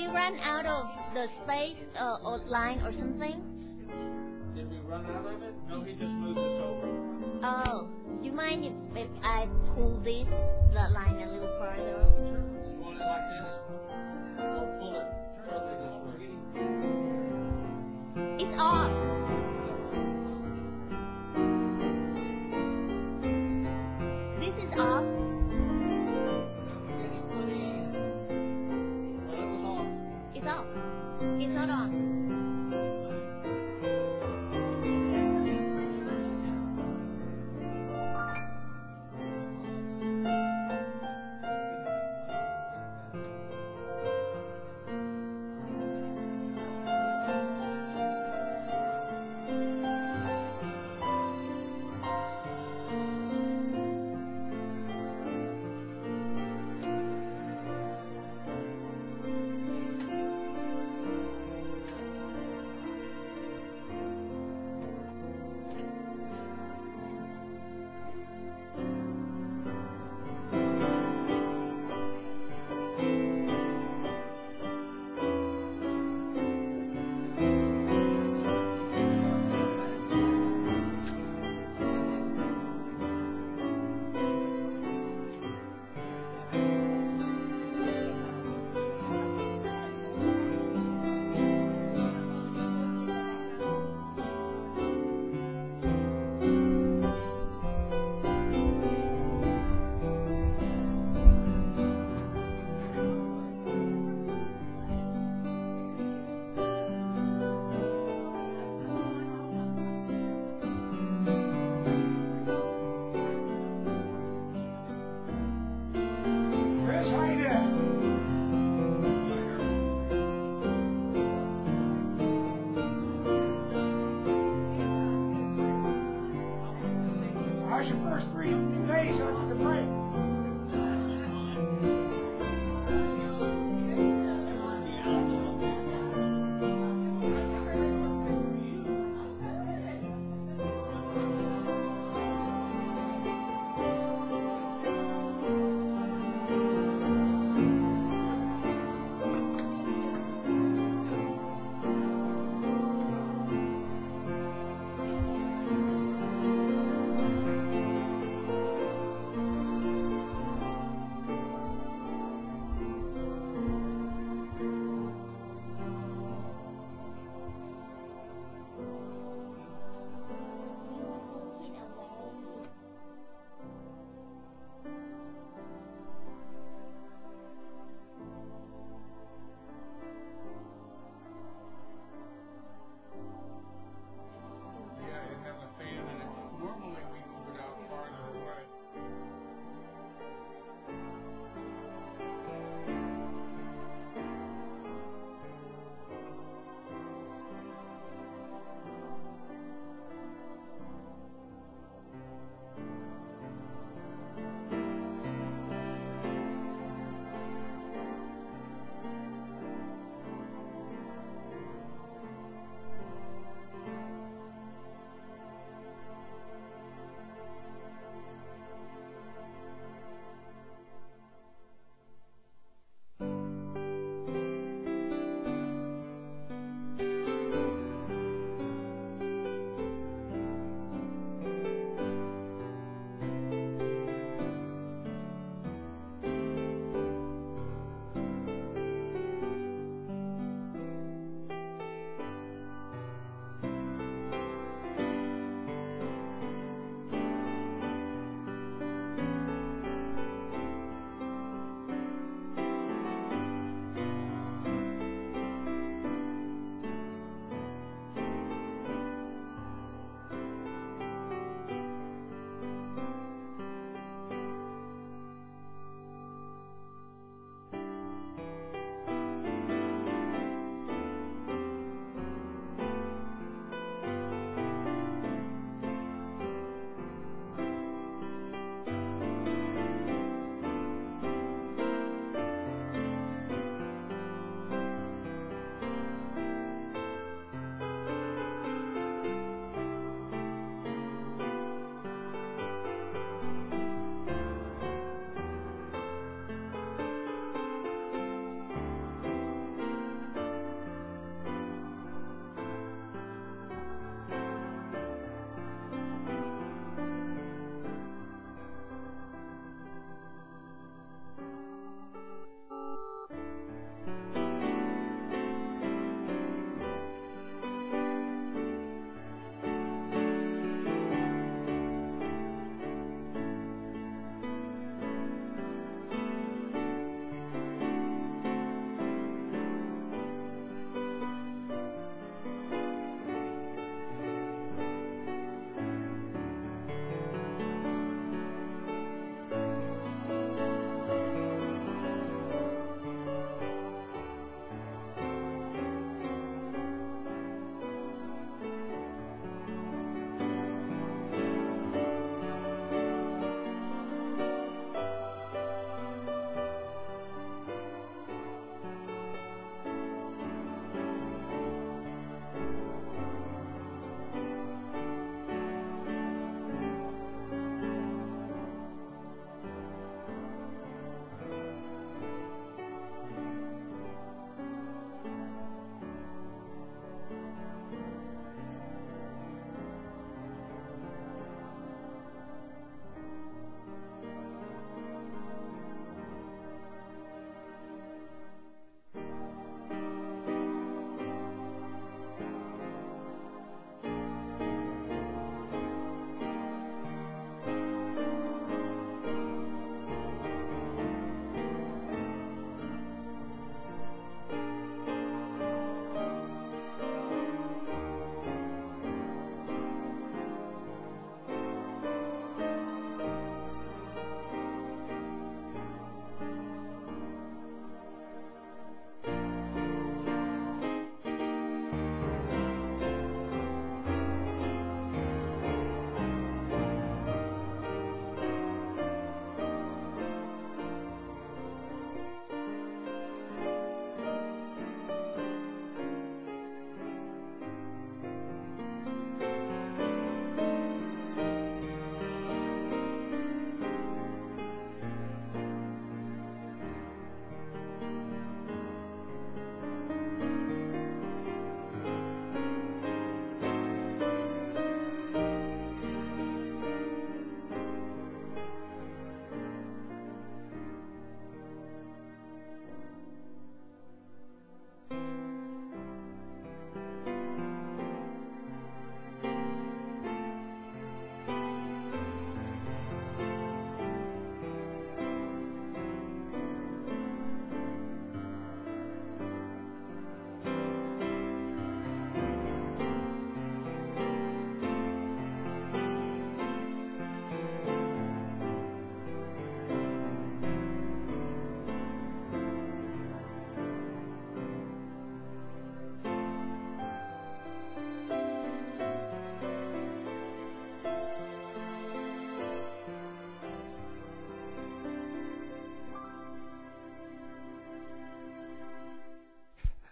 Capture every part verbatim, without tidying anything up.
run out of the space uh, or line or something? Did we run out of it? No, he just moved us over. Oh, do you mind if, if I pull this the line a little further? Sure. You want it like this? Or pull it further this way? It's off. This is off. It's off. It's not on.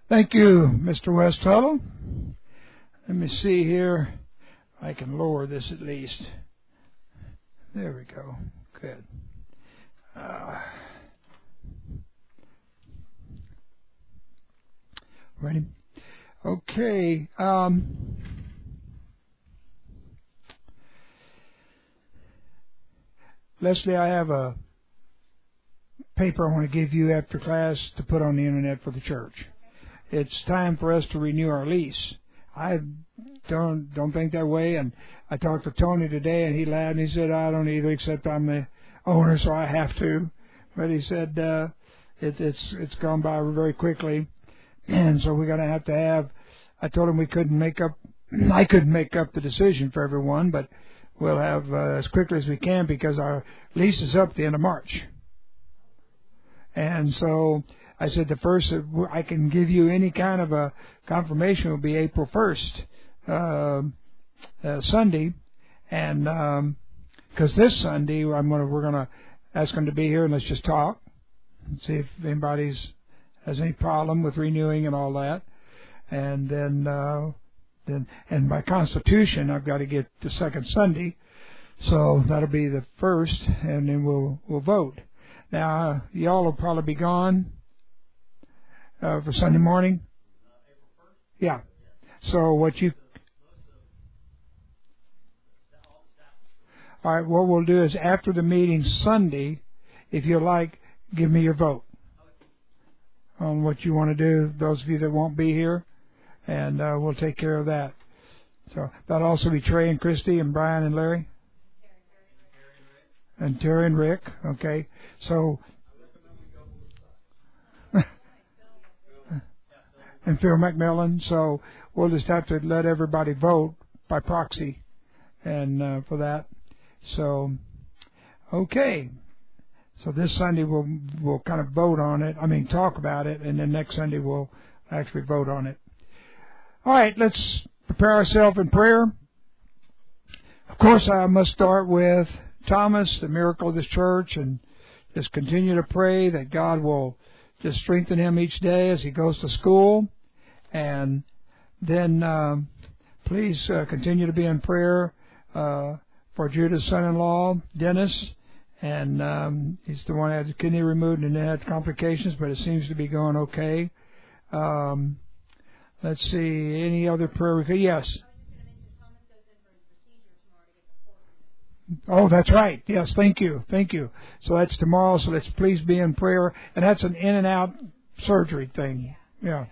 Thank you, Mister West Tuttle. Let me see here. I can lower this at least. There we go. Good. Uh, ready? Okay. Um, Leslie, I have a paper I want to give you after class to put on the internet for the church. It's time for us to renew our lease. I don't don't think that way, and I talked to Tony today, and he laughed, and he said, I don't either, except I'm the owner, so I have to. But he said uh, it, it's it's gone by very quickly, and so we're going to have to have, I told him we couldn't make up, I couldn't make up the decision for everyone, but we'll have uh, as quickly as we can because our lease is up at the end of March. And so I said the first I can give you any kind of a confirmation will be April first, uh, uh, Sunday, and because um, this Sunday I'm gonna we're gonna ask them to be here and let's just talk and see if anybody's has any problem with renewing and all that, and then uh, then and by Constitution I've got to get the second Sunday, so that'll be the first, and then we'll we'll vote. Now uh, y'all will probably be gone. Uh, for Sunday morning? Yeah. So what you... All right, what we'll do is after the meeting Sunday, if you like, give me your vote on what you want to do, those of you that won't be here, and uh, we'll take care of that. So that'll also be Trey and Christy and Brian and Larry? And Terry and Rick, okay. So... and Phil McMillan, so we'll just have to let everybody vote by proxy and uh, for that. So, okay. So this Sunday we'll we'll kind of vote on it. I mean, talk about it, and then next Sunday we'll actually vote on it. All right, let's prepare ourselves in prayer. Of course, I must start with Thomas, the miracle of this church, and just continue to pray that God will just strengthen him each day as he goes to school. And then um, please uh, continue to be in prayer uh, for Judah's son-in-law, Dennis. And um, he's the one that had his kidney removed and had complications, but it seems to be going okay. Um, let's see, any other prayer? Yes. Oh, that's right. Yes, thank you. Thank you. So that's tomorrow, so let's please be in prayer. And that's an in and out surgery thing. Yeah.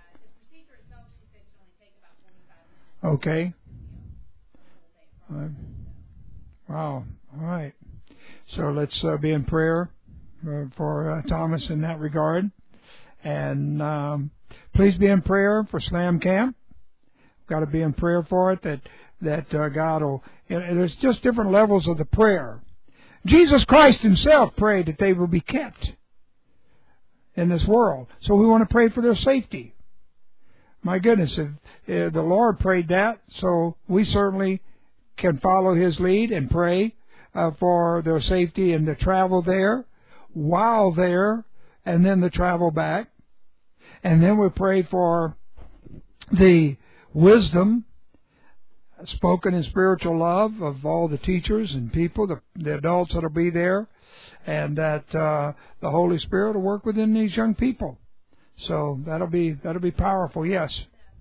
Okay. Uh, wow. All right. So let's uh, be in prayer uh, for uh, Thomas in that regard. And um, please be in prayer for Slam Camp. Got to be in prayer for it, that that uh, God will... You know, there's just different levels of the prayer. Jesus Christ himself prayed that they will be kept in this world. So we want to pray for their safety. My goodness, if, if the Lord prayed that, so we certainly can follow his lead and pray uh, for their safety and the travel there, while there, and then the travel back. And then we pray for the wisdom spoken in spiritual love of all the teachers and people, the, the adults that will be there, and that uh, the Holy Spirit will work within these young people. So that'll be that'll be powerful. Yes.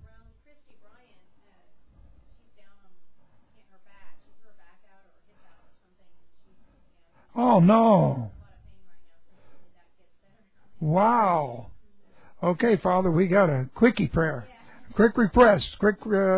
Oh no! Wow. Okay, Father, we got a quickie prayer, quick request, quick. Uh,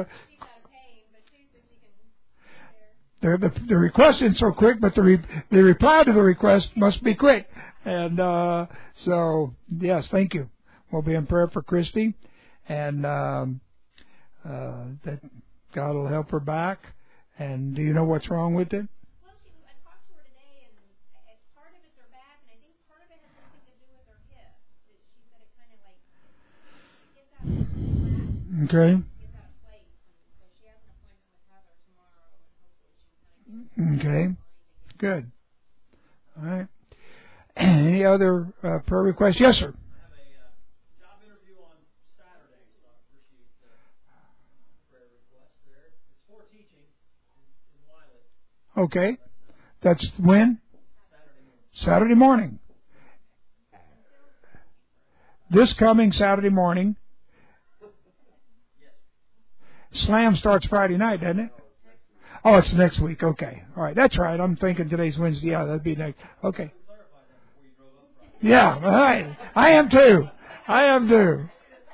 The, the, the request isn't so quick, but the re, the reply to the request must be quick. And uh, so, yes, thank you. We'll be in prayer for Christy, and um, uh, that God will help her back. And do you know what's wrong with it? Well, she, I talked to her today, and it, part of it's her back, and I think part of it has something to do with her hip. She said it kind of like gets out of place. Okay. Gets out of place, and so she has an appointment with Heather tomorrow, and hopefully she can kind of get Okay. Good. All right. Any other uh, prayer requests? Yes, sir. I have a uh, job interview on Saturday, Okay. That's when? Saturday morning. This coming Saturday morning. Slam starts Friday night, doesn't it? Oh, it's next week. Okay. All right. That's right. I'm thinking today's Wednesday. Yeah, that'd be next. Okay. Yeah. All right. I am too. I am too.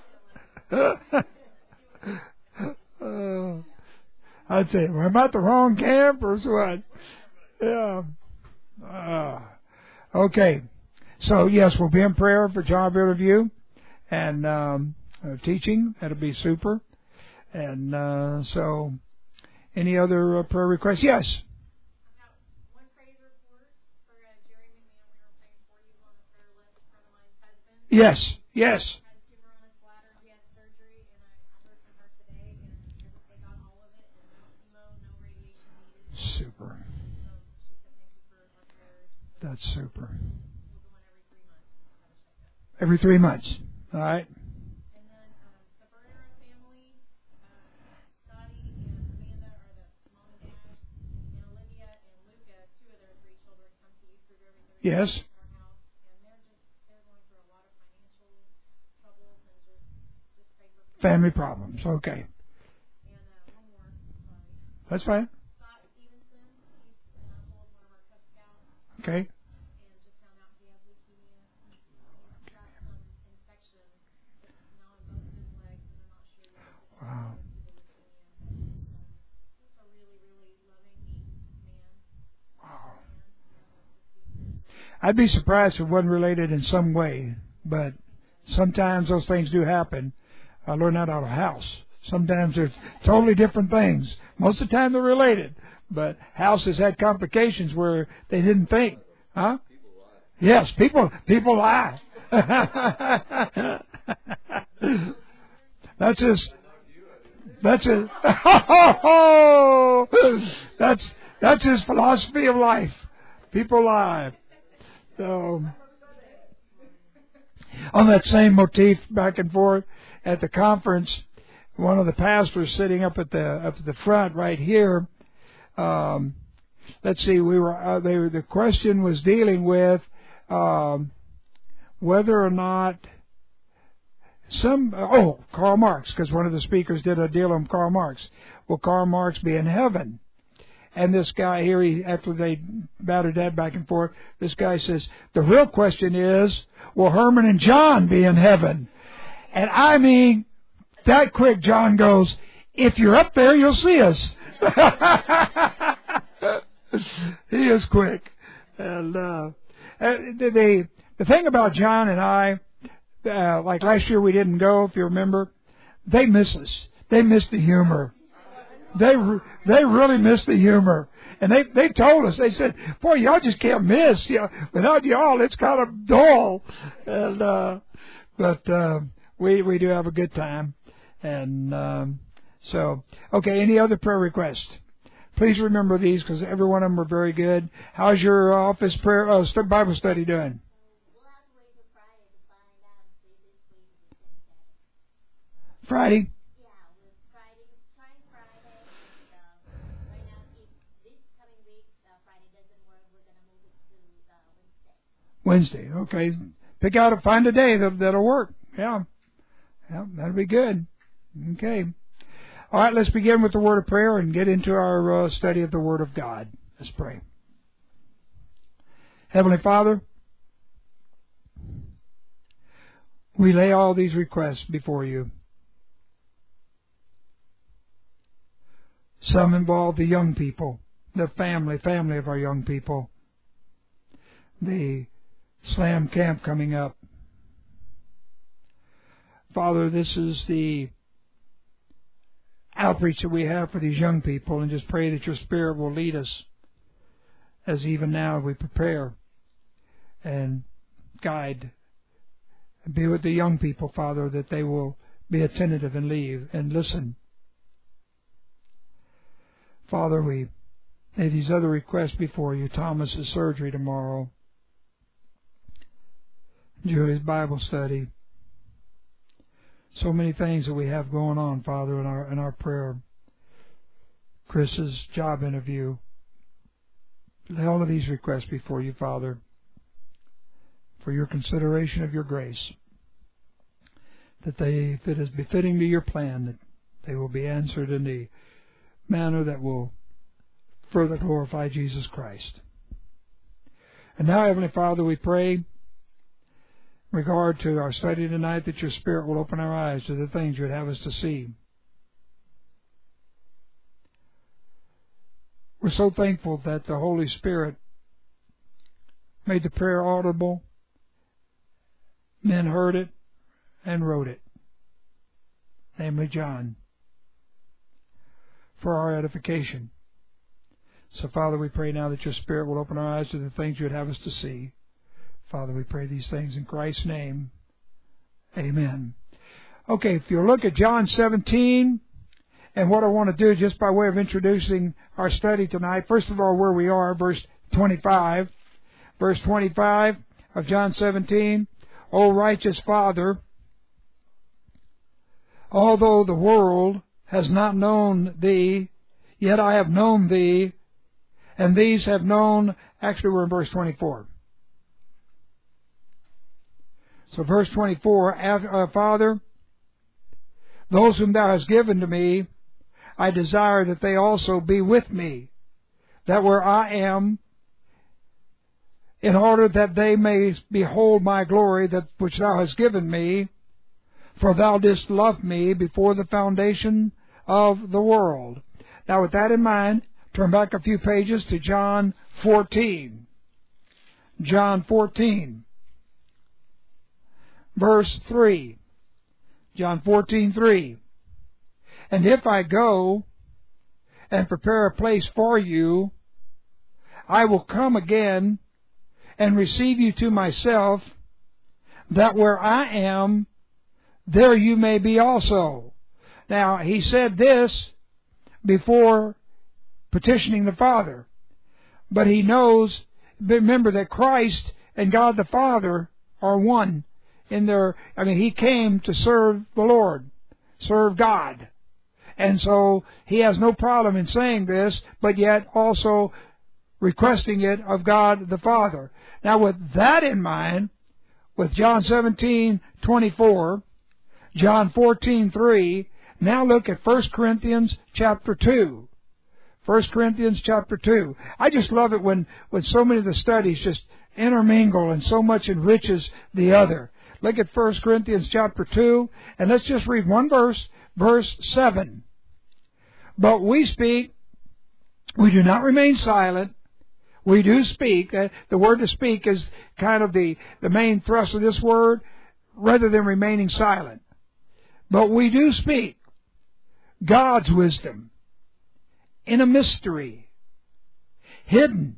uh, I'd say, well, am I at the wrong camp or what? Yeah. Uh, okay. So, yes, we'll be in prayer for job interview and um, uh, teaching. That'll be super. And uh, so, any other uh, prayer requests? Yes. I've got one praise report for uh, Jerry McMahon. We were praying for you on the prayer list for my husband. Yes, yes. He had a tumor on his bladder. He had surgery, and I, I heard from her today, and they got all of it, and no chemo, no radiation needed. Super. So she said thank you for our prayers. That's super. We'll go in every three months to have a checkup. Every three months. All right. And then um, the Barrera family, uh, Scotty and Amanda are the mom and dad, and Olivia and Luca, two of their three children, come to you for every Thursday Yes. at our house, and they're just they're going through a lot of financial troubles and just just pray for Family problems. Okay. And uh, one more, sorry, That's fine. Scott Stevenson, he's an uncle of one of our Cub Scouts, Okay. and just found out he has leukemia. He's got some infection that's now in both of his legs, and they're not sure yet if it's Wow. related to the leukemia. But uh, just a really, really loving, neat man. Wow. man. And, uh, just be I'd be surprised if it wasn't related in some way, but sometimes those things do happen. I learned that out of house. Sometimes they're totally different things. Most of the time they're related, but house has had complications where they didn't think. Huh? Yes, people people lie. That's his. That's his. that's that's his philosophy of life. People lie. So, on that same motif, back and forth at the conference, one of the pastors sitting up at the up at the front right here. Um, let's see, we were uh, they were, the question was dealing with um, whether or not some oh Karl Marx, because one of the speakers did a deal on Karl Marx. Will Karl Marx be in heaven? And this guy here, he, after they battered that back and forth, this guy says, the real question is, will Herman and John be in heaven? And I mean, that quick, John goes, if you're up there, you'll see us. He is quick. And uh, the, the, the thing about John and I, uh, like last year we didn't go, if you remember, they miss us. They miss the humor. They they really miss the humor, and they they told us, they said, "Boy, y'all just can't miss. You know, without y'all, it's kind of dull." And uh, but uh, we we do have a good time, and um, so okay. Any other prayer requests? Please remember these because every one of them are very good. How's your office prayer uh, Bible study doing? We'll have to wait till Friday to find out if this week is any better. Friday. Yeah, we're Friday, trying Friday. So right now, if this coming week uh, Friday doesn't work, we're gonna move it to uh, Wednesday. Wednesday. Okay. Pick out a find a day that that'll work. Yeah. Yeah, that'll be good. Okay. All right, let's begin with the word of prayer and get into our uh, study of the Word of God. Let's pray. Heavenly Father, we lay all these requests before you. Some involve the young people, the family, family of our young people, the Slam camp coming up. Father, this is the outreach that we have for these young people, and just pray that your Spirit will lead us as even now we prepare and guide and be with the young people, Father, that they will be attentive and leave and listen. Father, we lay these other requests before you. Thomas's surgery tomorrow, Julie's Bible study. So many things that we have going on, Father, in our in our prayer. Chris's job interview. lay all of these requests before you, Father, for your consideration of your grace, that they, if it is befitting to your plan, that they will be answered in the manner that will further glorify Jesus Christ. And now, Heavenly Father, we pray in regard to our study tonight that your Spirit will open our eyes to the things you would have us to see. We're so thankful that the Holy Spirit made the prayer audible. Men heard it and wrote it, namely John, for our edification. So, Father, we pray now that your Spirit will open our eyes to the things you would have us to see. Father, we pray these things in Christ's name. Amen. Okay, if you'll look at John seventeen, and what I want to do, just by way of introducing our study tonight, first of all, where we are, verse twenty-five. Verse twenty-five of John seventeen, O righteous Father, although the world has not known thee, yet I have known thee, and these have known, actually we're in verse twenty-four. So verse twenty-four, uh, Father, those whom thou hast given to me, I desire that they also be with me, that where I am, in order that they may behold my glory, that which thou hast given me, for thou didst love me before the foundation of the world. Now, with that in mind, turn back a few pages to John fourteen. John fourteen, verse three. John fourteen, three. And if I go and prepare a place for you, I will come again and receive you to myself, that where I am, there you may be also. Now, he said this before petitioning the Father. But he knows, remember that Christ and God the Father are one in their, I mean, he came to serve the Lord, serve God. And so he has no problem in saying this, but yet also requesting it of God the Father. Now, with that in mind, with John seventeen, twenty-four, John fourteen, three, now look at First Corinthians chapter two. First Corinthians chapter two. I just love it when, when so many of the studies just intermingle and so much enriches the other. Look at First Corinthians chapter two, and let's just read one verse, verse seven. But we speak, we do not remain silent. We do speak. Uh, the word to speak is kind of the, the main thrust of this word, rather than remaining silent. But we do speak God's wisdom in a mystery, hidden,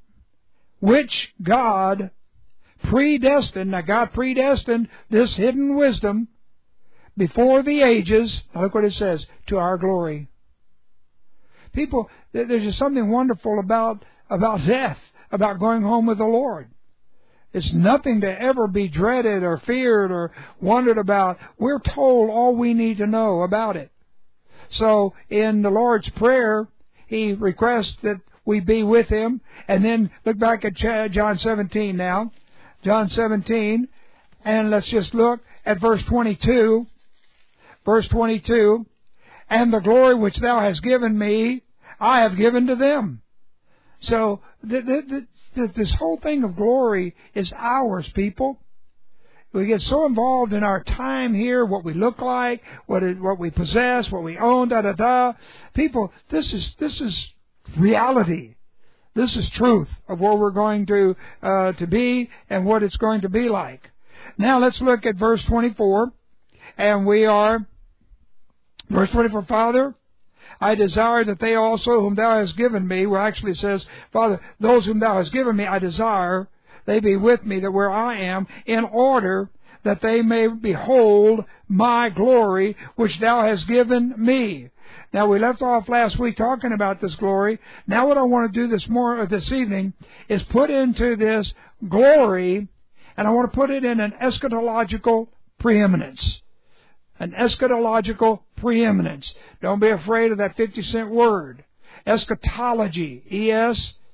which God predestined. Now, God predestined this hidden wisdom before the ages. Now look what it says, to our glory. People, there's just something wonderful about about death, about going home with the Lord. It's nothing to ever be dreaded or feared or wondered about. We're told all we need to know about it. So in the Lord's Prayer, He requests that we be with Him. And then look back at John seventeen now. John seventeen. And let's just look at verse twenty-two. Verse twenty-two. And the glory which thou hast given me, I have given to them. So th- th- th- this whole thing of glory is ours, people. We get so involved in our time here, what we look like, what is, what we possess, what we own, da da da. People, this is this is reality. This is truth of where we're going to uh, to be and what it's going to be like. Now let's look at verse twenty-four, and we are verse twenty-four. Father, I desire that they also whom thou hast given me, well actually it says, Father, those whom thou hast given me, I desire they be with me, that where I am, in order that they may behold my glory, which thou hast given me. Now, we left off last week talking about this glory. Now what I want to do this more this evening is put into this glory, and I want to put it in an eschatological preeminence. An eschatological preeminence. Don't be afraid of that fifty cent word. Eschatology. E S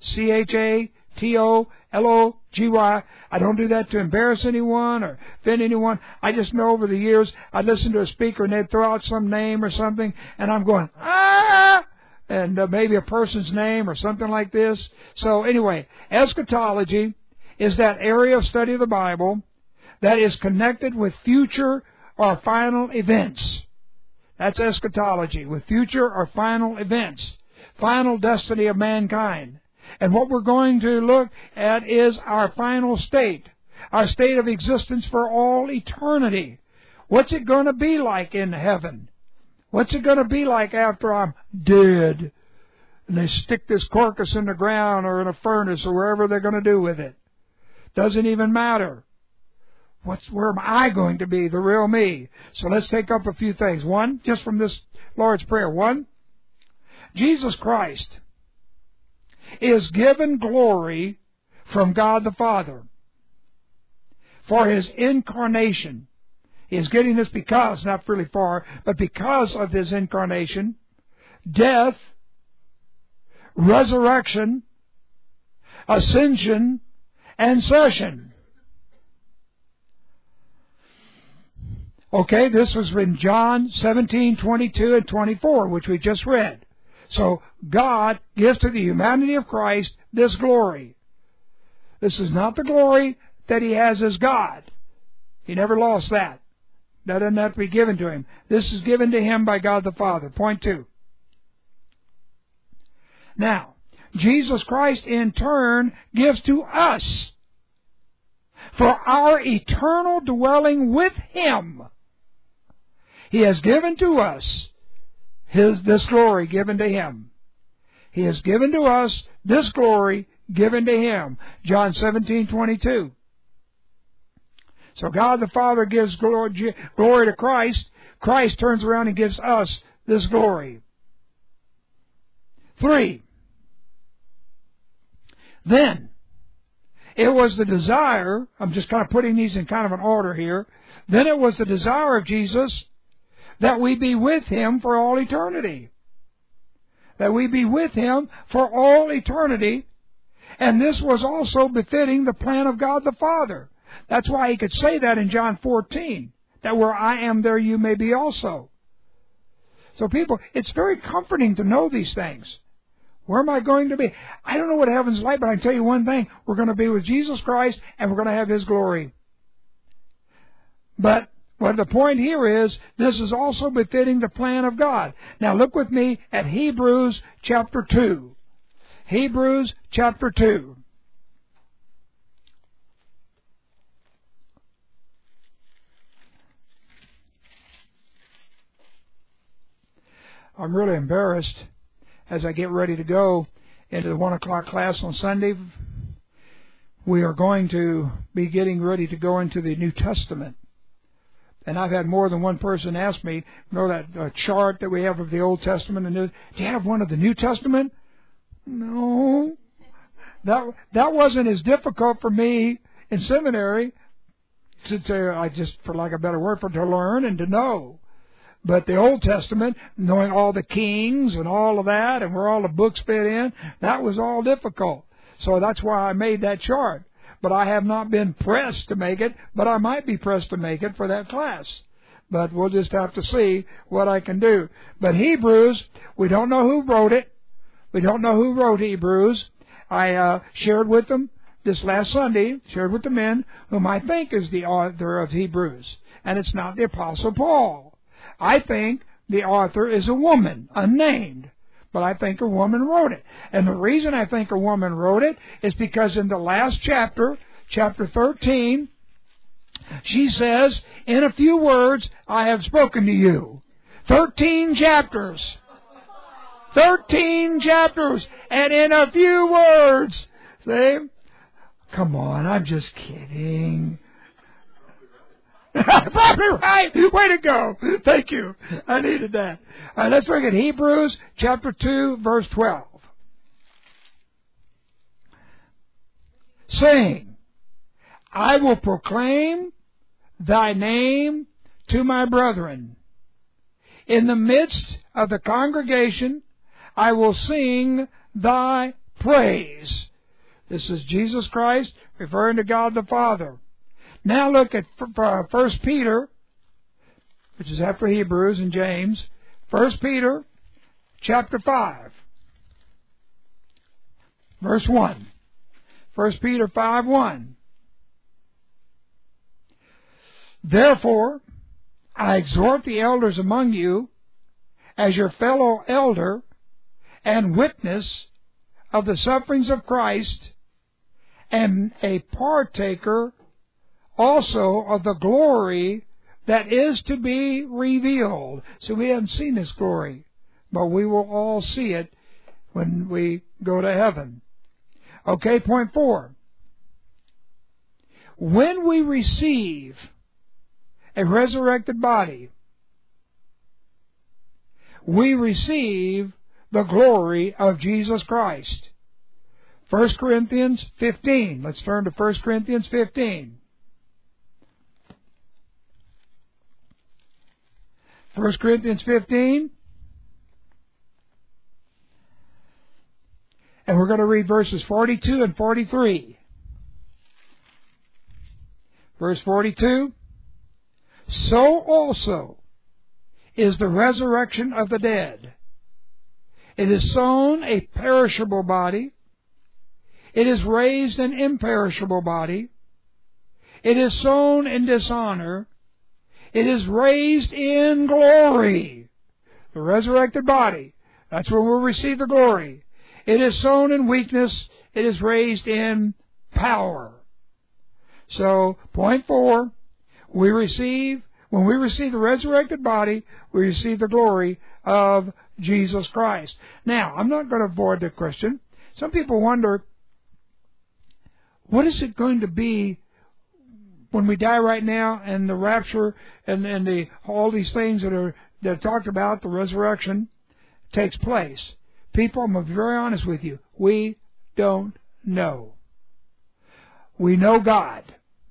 C H A T O L O G Y. I don't do that to embarrass anyone or offend anyone. I just know over the years I'd listen to a speaker and they'd throw out some name or something, and I'm going, ah! And uh, maybe a person's name or something like this. So anyway, eschatology is that area of study of the Bible that is connected with future or final events. That's eschatology, with future or final events, final destiny of mankind. And what we're going to look at is our final state, our state of existence for all eternity. What's it going to be like in heaven? What's it going to be like after I'm dead? And they stick this carcass in the ground or in a furnace or wherever they're going to do with it. Doesn't even matter. What's, where am I going to be, the real me? So let's take up a few things. One, just from this Lord's Prayer. One, Jesus Christ is given glory from God the Father for His incarnation. He is getting this because, not really for, but because of His incarnation, death, resurrection, ascension, and session. Okay, this was in John seventeen, twenty-two, and twenty-four, which we just read. So God gives to the humanity of Christ this glory. This is not the glory that He has as God. He never lost that. That doesn't have to be given to Him. This is given to Him by God the Father. Point two. Now, Jesus Christ in turn gives to us for our eternal dwelling with Him. He has given to us His this glory given to Him. He has given to us this glory given to Him. John seventeen, twenty-two. So God the Father gives glory, glory to Christ. Christ turns around and gives us this glory. Three. Then, it was the desire, I'm just kind of putting these in kind of an order here. Then it was the desire of Jesus that we be with Him for all eternity. That we be with Him for all eternity. And this was also befitting the plan of God the Father. That's why He could say that in John fourteen. That where I am, there you may be also. So people, it's very comforting to know these things. Where am I going to be? I don't know what heaven's like, but I can tell you one thing. We're going to be with Jesus Christ, and we're going to have His glory. But what the point here is, this is also befitting the plan of God. Now look with me at Hebrews chapter two. Hebrews chapter two. I'm really embarrassed as I get ready to go into the one o'clock class on Sunday. We are going to be getting ready to go into the New Testament. And I've had more than one person ask me, you know that uh, chart that we have of the Old Testament and New, do you have one of the New Testament? No. That that wasn't as difficult for me in seminary to, to I just, for lack of a better word, for to learn and to know. But the Old Testament, knowing all the kings and all of that, and where all the books fit in, that was all difficult. So that's why I made that chart. But I have not been pressed to make it, but I might be pressed to make it for that class. But we'll just have to see what I can do. But Hebrews, we don't know who wrote it. We don't know who wrote Hebrews. I uh, shared with them this last Sunday, shared with the men, whom I think is the author of Hebrews. And it's not the Apostle Paul. I think the author is a woman, unnamed, but I think a woman wrote it. And the reason I think a woman wrote it is because in the last chapter, chapter thirteen, she says, in a few words, I have spoken to you. Thirteen chapters. Thirteen chapters. And in a few words. See? Come on, I'm just kidding. Probably right. Way to go. Thank you. I needed that. All right, let's look at Hebrews chapter two, verse twelve. Saying, I will proclaim thy name to my brethren. In the midst of the congregation, I will sing thy praise. This is Jesus Christ referring to God the Father. Now look at First Peter, which is after Hebrews and James. First Peter chapter five, verse one. First Peter five one. Therefore, I exhort the elders among you, as your fellow elder and witness of the sufferings of Christ, and a partaker also of the glory that is to be revealed. So we haven't seen this glory, but we will all see it when we go to heaven. Okay, point four. When we receive a resurrected body, we receive the glory of Jesus Christ. First Corinthians fifteen. Let's turn to First Corinthians fifteen. First Corinthians fifteen. And we're going to read verses forty-two and forty-three. Verse forty-two. So also is the resurrection of the dead. It is sown a perishable body. It is raised an imperishable body. It is sown in dishonor. It is raised in glory. The resurrected body. That's when we'll receive the glory. It is sown in weakness. It is raised in power. So, point four, we receive, when we receive the resurrected body, we receive the glory of Jesus Christ. Now, I'm not going to avoid the question. Some people wonder, what is it going to be when we die right now and the rapture and, and the all these things that are that are talked about, the resurrection, takes place? People, I'm going to be very honest with you, we don't know. We know God.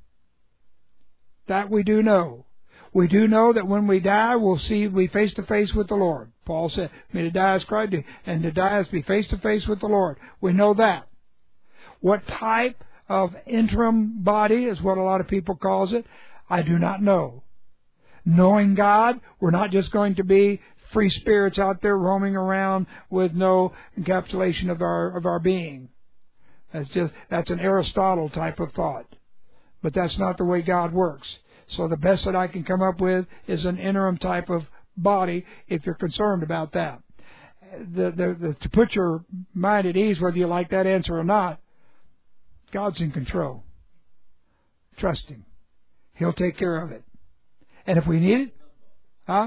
That we do know. We do know that when we die, we'll see, we face to face with the Lord. Paul said, may to die as Christ, and to die as be face to face with the Lord. We know that. What type of interim body is what a lot of people calls it, I do not know. Knowing God, we're not just going to be free spirits out there roaming around with no encapsulation of our of our being. That's just that's an Aristotle type of thought. But that's not the way God works. So the best that I can come up with is an interim type of body, if you're concerned about that. The, the, the, to put your mind at ease, whether you like that answer or not, God's in control. Trust Him. He'll take care of it. And if we need it, huh?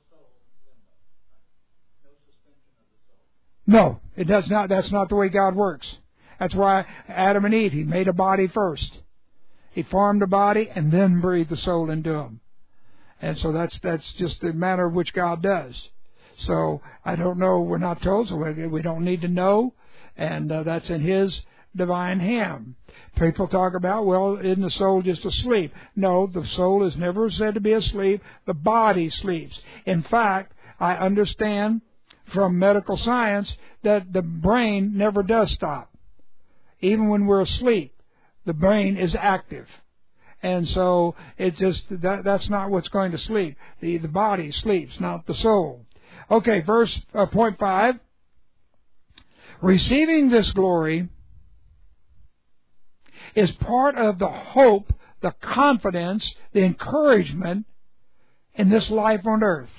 No, it does not. That's not the way God works. That's why Adam and Eve, He made a body first. He formed a body and then breathed the soul into them. And so that's that's just the manner of which God does. So I don't know. We're not told, so we don't need to know. And uh, that's in His divine hand. People talk about, well, isn't the soul just asleep? No, the soul is never said to be asleep. The body sleeps. In fact, I understand from medical science that the brain never does stop. Even when we're asleep, the brain is active. And so it just that, that's not what's going to sleep. The, the body sleeps, not the soul. Okay, verse uh, point five. Receiving this glory is part of the hope, the confidence, the encouragement in this life on earth.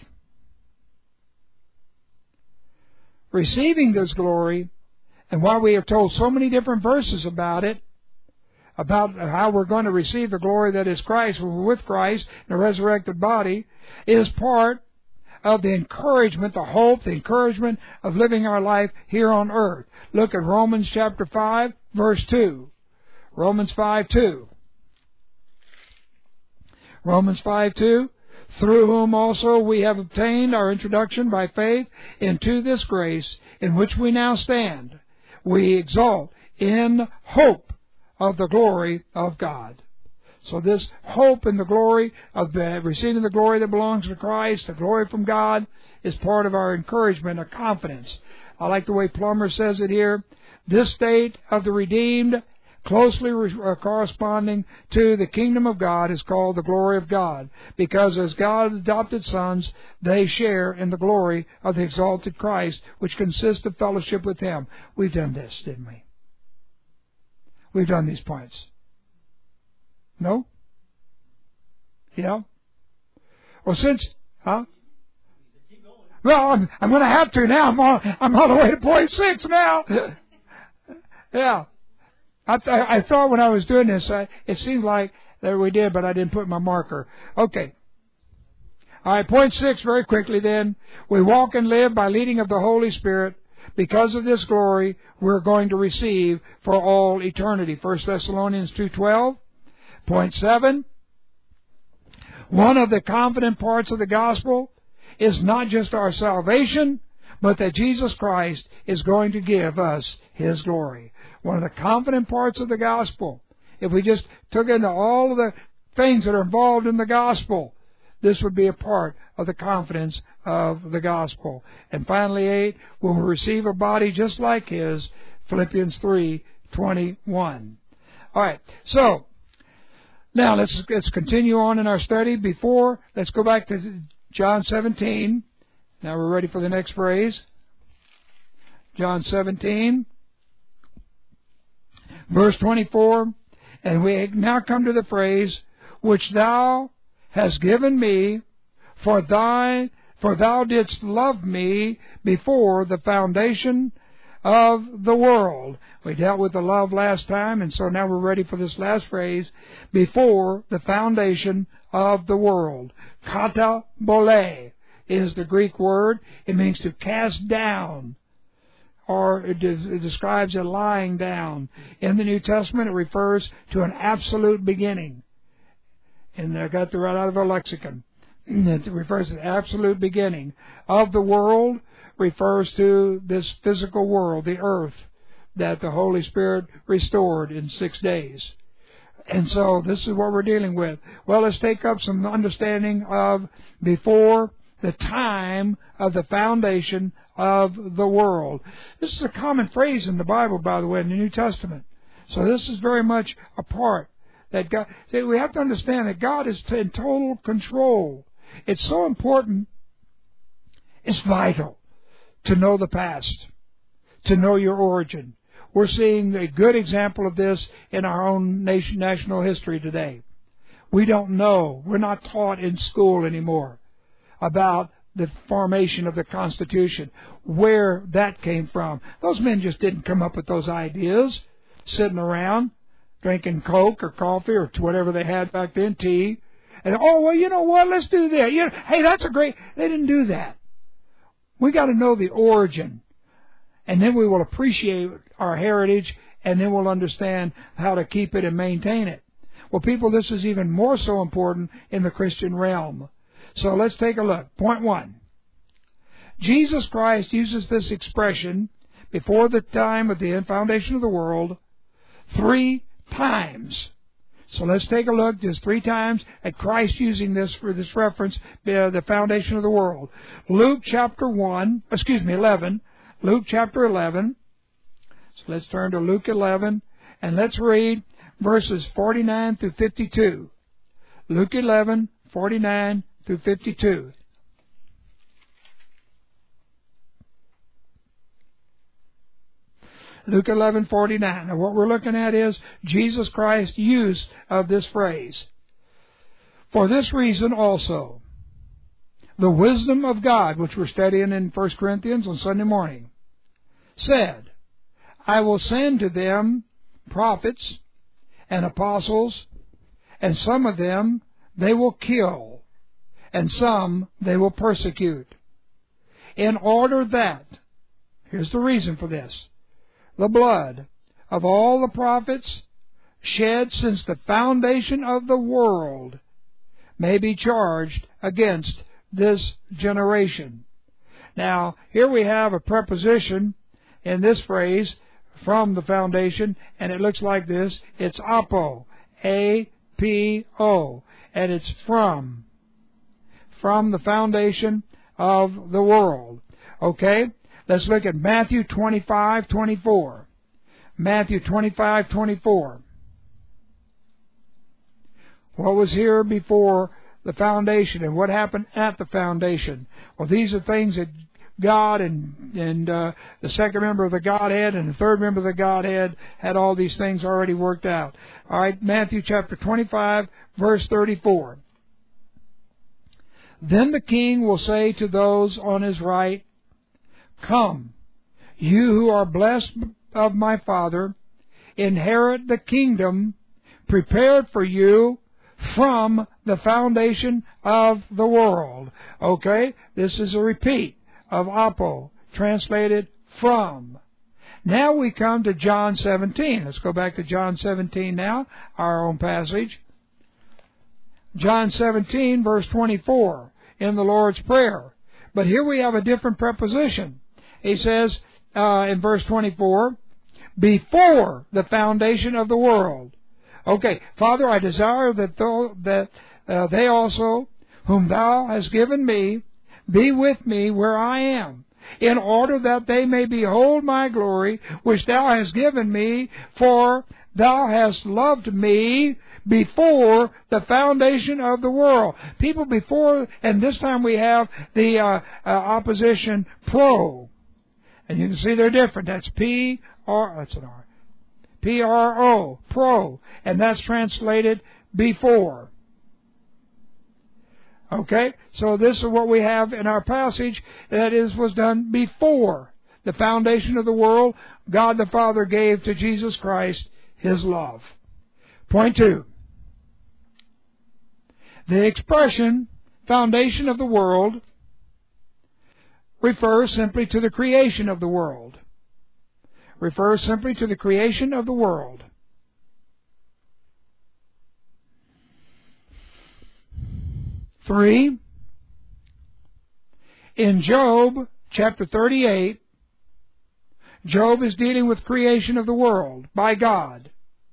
Receiving this glory, and while we have told so many different verses about it, about how we're going to receive the glory that is Christ, when we're with Christ in a resurrected body, is part of the encouragement, the hope, the encouragement of living our life here on earth. Look at Romans chapter five, verse two. Romans five two. Romans five two. Through whom also we have obtained our introduction by faith into this grace in which we now stand. We exalt in hope of the glory of God. So this hope in the glory of the, receiving the glory that belongs to Christ, the glory from God, is part of our encouragement, our confidence. I like the way Plummer says it here. This state of the redeemed, closely re- uh, corresponding to the kingdom of God, is called the glory of God, because as God's adopted sons, they share in the glory of the exalted Christ, which consists of fellowship with Him. We've done this, didn't we? We've done these points. No? Yeah? Well, since... Huh? Well, I'm, I'm going to have to now. I'm on, I'm on the way to point six now. Yeah. I, th- I thought when I was doing this, I, it seemed like that we did, but I didn't put my marker. Okay. All right, point six, very quickly then. We walk and live by leading of the Holy Spirit. Because of this glory, we're going to receive for all eternity. First Thessalonians two twelve. Point seven. One of the confident parts of the gospel is not just our salvation, but that Jesus Christ is going to give us His glory. One of the confident parts of the gospel, if we just took into all of the things that are involved in the gospel, this would be a part of the confidence of the gospel. And finally, eight, when we receive a body just like His, Philippians three twenty-one. All right, so now let's let's continue on in our study. Before, let's go back to John seventeen. Now we're ready for the next phrase. John seventeen, verse twenty-four. And we now come to the phrase, which Thou hast given me, for thy, for Thou didst love me before the foundation of the world. We dealt with the love last time, and so now we're ready for this last phrase, before the foundation of the world. Kata bole is the Greek word. It means to cast down, or it, de- it describes a lying down. In the New Testament, it refers to an absolute beginning. And I got the right out of a lexicon. It refers to the absolute beginning of the world, refers to this physical world, the earth, that the Holy Spirit restored in six days. And so this is what we're dealing with. Well, let's take up some understanding of before the time of the foundation of the world. This is a common phrase in the Bible, by the way, in the New Testament. So this is very much a part that God... See, we have to understand that God is in total control. It's so important, it's vital to know the past, to know your origin. We're seeing a good example of this in our own nation, national history today. We don't know, we're not taught in school anymore about the formation of the Constitution, where that came from. Those men just didn't come up with those ideas, sitting around, drinking Coke or coffee or whatever they had back then, tea. And, oh, well, you know what, let's do that. You know, hey, that's a great... They didn't do that. We got to know the origin. And then we will appreciate our heritage, and then we'll understand how to keep it and maintain it. Well, people, this is even more so important in the Christian realm. So let's take a look. Point one. Jesus Christ uses this expression, before the time of the foundation of the world, three times. So let's take a look just three times at Christ using this for this reference, uh, the foundation of the world. Luke chapter one, excuse me, eleven. Luke chapter eleven. So let's turn to Luke eleven, and let's read verses forty-nine through fifty-two. Luke eleven, forty-nine through fifty-two. Luke eleven forty-nine. Now what we're looking at is Jesus Christ's use of this phrase. For this reason also, the wisdom of God, which we're studying in First Corinthians on Sunday morning, said, I will send to them prophets and apostles, and some of them they will kill, and some they will persecute, in order that, here's the reason for this, the blood of all the prophets shed since the foundation of the world may be charged against this generation. Now, here we have a preposition in this phrase, from the foundation, and it looks like this. It's apo, A P O, and it's from, from the foundation of the world. Okay? Let's look at Matthew twenty-five twenty-four. Matthew twenty-five twenty-four. What was here before the foundation and what happened at the foundation? Well, these are things that God and and uh, the second member of the Godhead and the third member of the Godhead had all these things already worked out. All right, Matthew chapter twenty-five, verse thirty-four. Then the king will say to those on his right, Come, you who are blessed of my Father, inherit the kingdom prepared for you from the foundation of the world. Okay, this is a repeat of apo, translated from. Now we come to John seventeen. Let's go back to John seventeen now, our own passage. John seventeen, verse twenty-four, in the Lord's Prayer. But here we have a different preposition. He says uh, in verse twenty-four, before the foundation of the world. Okay, Father, I desire that, though, that uh, they also, whom Thou hast given me, be with me where I am, in order that they may behold my glory, which Thou hast given me, for Thou hast loved me before the foundation of the world. People before, and this time we have the uh, uh, opposition pro. And you can see they're different. That's P, R, that's an R. P R O, pro. And that's translated before. Okay, so this is what we have in our passage. That is, was done before the foundation of the world. God the Father gave to Jesus Christ His love. Point two. The expression, foundation of the world, refers simply to the creation of the world. Refers simply to the creation of the world. Three, in Job chapter thirty-eight, Job is dealing with creation of the world by God.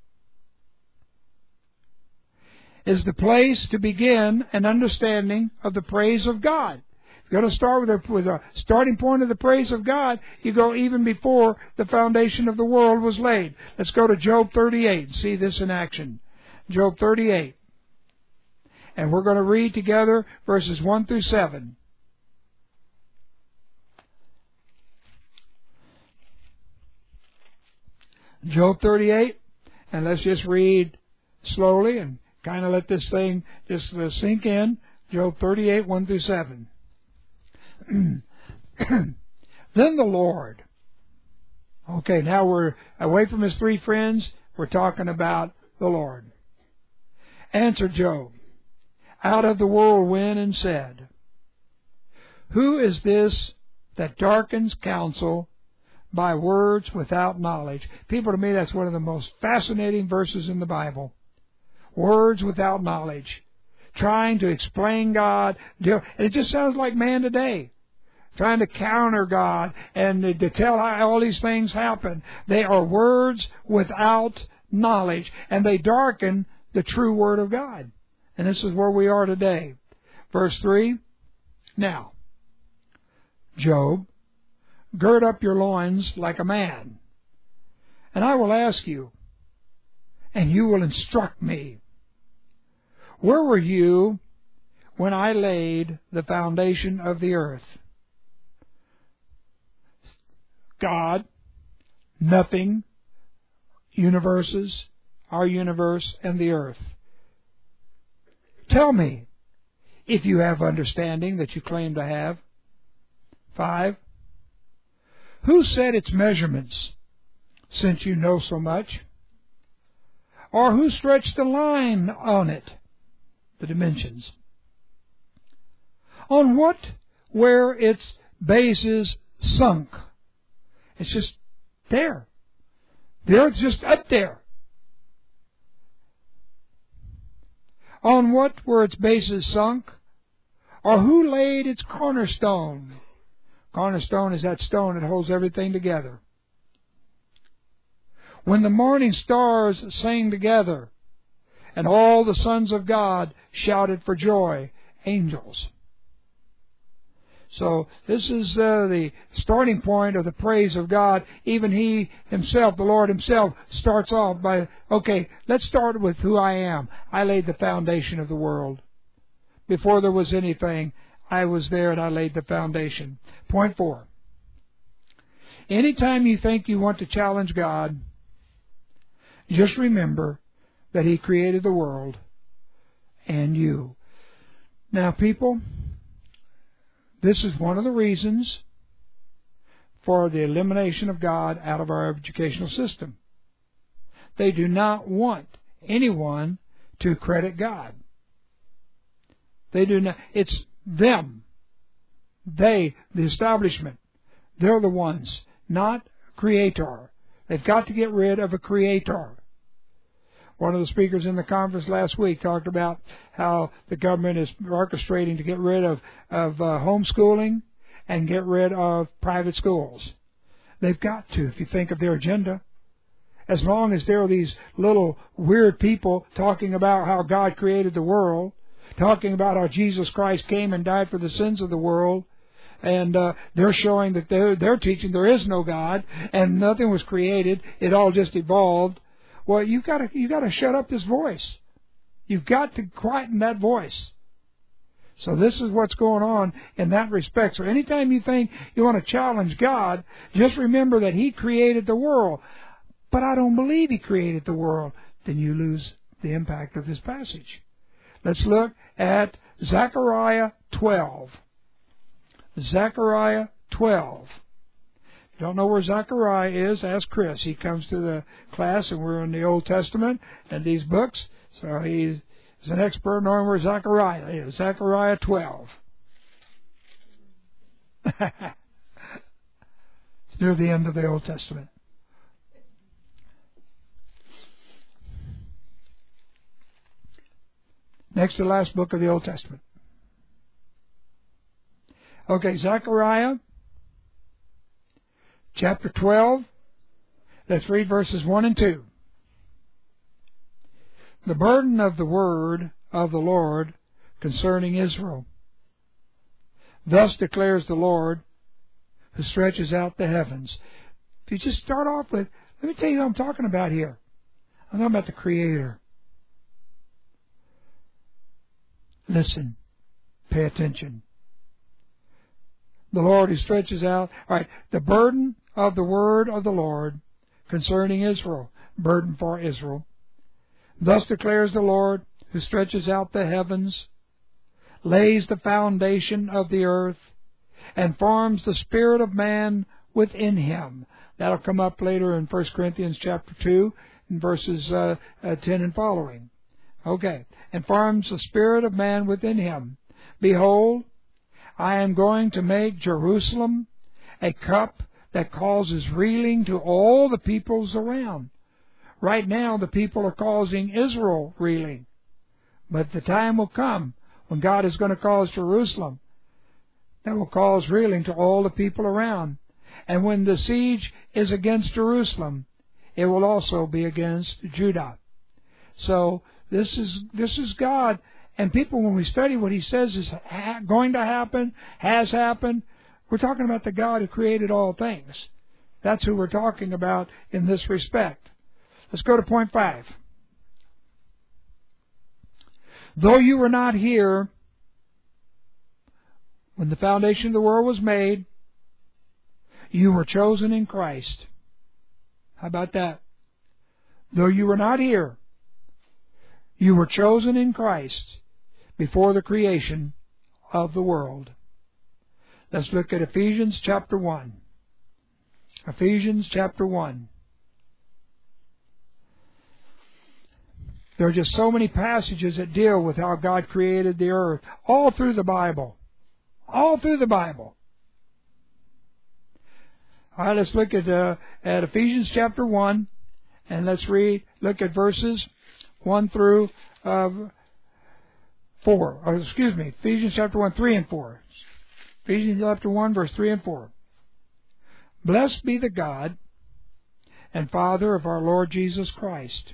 Is the place to begin an understanding of the praise of God. If you're going to start with a, with a starting point of the praise of God, you go even before the foundation of the world was laid. Let's go to Job thirty-eight and see this in action. Job thirty-eight. And we're going to read together verses one through seven. Job thirty-eight, and let's just read slowly and kind of let this thing just uh, sink in. Job thirty-eight, one through seven. Then the Lord. Okay, now we're away from his three friends. We're talking about the Lord. Answered Job out of the whirlwind and said, Who is this that darkens counsel by words without knowledge? People, to me, that's one of the most fascinating verses in the Bible. Words without knowledge. Trying to explain God. And it just sounds like man today. Trying to counter God and to tell how all these things happen. They are words without knowledge. And they darken the true Word of God. And this is where we are today. Verse three. Now, Job, gird up your loins like a man, and I will ask you, and you will instruct me. Where were you when I laid the foundation of the earth? God, nothing, universes, our universe, and the earth. Tell me, if you have understanding that you claim to have. Five. Who set its measurements, since you know so much? Or who stretched the line on it, the dimensions? On what were its bases sunk? It's just there. The earth's just up there. On what were its bases sunk? Or who laid its cornerstone? Cornerstone is that stone that holds everything together. When the morning stars sang together, and all the sons of God shouted for joy, angels. So this is uh, the starting point of the praise of God. Even He Himself, the Lord Himself, starts off by, okay, let's start with who I am. I laid the foundation of the world. Before there was anything, I was there and I laid the foundation. Point four. Anytime you think you want to challenge God, just remember that He created the world and you. Now, people, this is one of the reasons for the elimination of God out of our educational system. They do not want anyone to credit God. They do not. It's them. They, the establishment. They're the ones, not Creator. They've got to get rid of a Creator. One of the speakers in the conference last week talked about how the government is orchestrating to get rid of, of uh, homeschooling and get rid of private schools. They've got to, if you think of their agenda. As long as there are these little weird people talking about how God created the world, talking about how Jesus Christ came and died for the sins of the world, and uh, they're showing that they're, they're teaching there is no God and nothing was created, it all just evolved. Well, you've got to you got to shut up this voice. You've got to quieten that voice. So this is what's going on in that respect. So anytime you think you want to challenge God, just remember that He created the world. But I don't believe He created the world. Then you lose the impact of this passage. Let's look at Zechariah twelve. Zechariah twelve. If you don't know where Zechariah is, ask Chris. He comes to the class, and we're in the Old Testament and these books. So he's an expert knowing where Zechariah is. Zechariah twelve. It's near the end of the Old Testament. Next to the last book of the Old Testament. Okay, Zechariah chapter twelve. Let's read verses one and two. The burden of the word of the Lord concerning Israel. Thus declares the Lord, who stretches out the heavens. If you just start off with, let me tell you what I'm talking about here. I'm talking about the Creator. Listen. Pay attention. The Lord who stretches out. All right. The burden of the word of the Lord concerning Israel. Burden for Israel. Thus declares the Lord who stretches out the heavens, lays the foundation of the earth, and forms the spirit of man within him. That'll come up later in First Corinthians chapter two, in verses uh, uh, ten and following. Okay. And forms the spirit of man within him. Behold, I am going to make Jerusalem a cup that causes reeling to all the peoples around. Right now, the people are causing Israel reeling. But the time will come when God is going to cause Jerusalem that will cause reeling to all the people around. And when the siege is against Jerusalem, it will also be against Judah. So this is this is God. And people, when we study what He says is ha- going to happen, has happened, we're talking about the God who created all things. That's who we're talking about in this respect. Let's go to point five. Though you were not here when the foundation of the world was made, you were chosen in Christ. How about that? Though you were not here, you were chosen in Christ before the creation of the world. Let's look at Ephesians chapter one. Ephesians chapter one. There are just so many passages that deal with how God created the earth, all through the Bible. All through the Bible. All right, let's look at uh, at Ephesians chapter one, and let's read. Look at verses one through uh, four. Or excuse me, Ephesians chapter one, three and four. Ephesians chapter one, verse three and four. Blessed be the God and Father of our Lord Jesus Christ,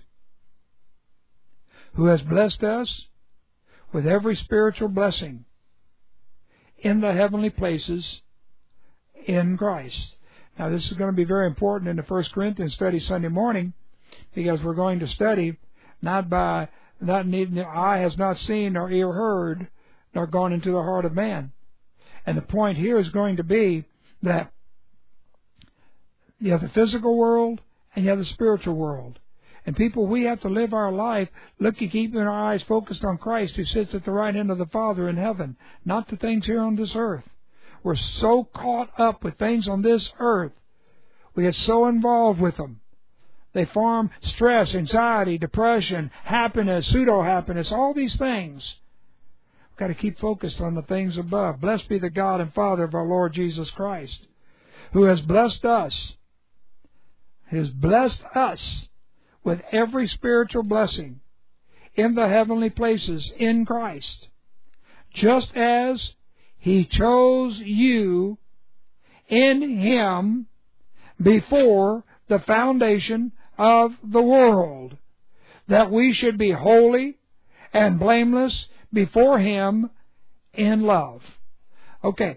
who has blessed us with every spiritual blessing in the heavenly places in Christ. Now, this is going to be very important in the First Corinthians study Sunday morning, because we're going to study not by, not needing, eye has not seen nor ear heard, nor gone into the heart of man. And the point here is going to be that you have the physical world and you have the spiritual world. And people, we have to live our life looking, keeping our eyes focused on Christ, who sits at the right hand of the Father in heaven, not the things here on this earth. We're so caught up with things on this earth. We get so involved with them. They form stress, anxiety, depression, happiness, pseudo-happiness, all these things. We've got to keep focused on the things above. Blessed be the God and Father of our Lord Jesus Christ, who has blessed us. He has blessed us with every spiritual blessing in the heavenly places in Christ, just as He chose you in Him before the foundation of the world, that we should be holy and blameless before Him in love. Okay.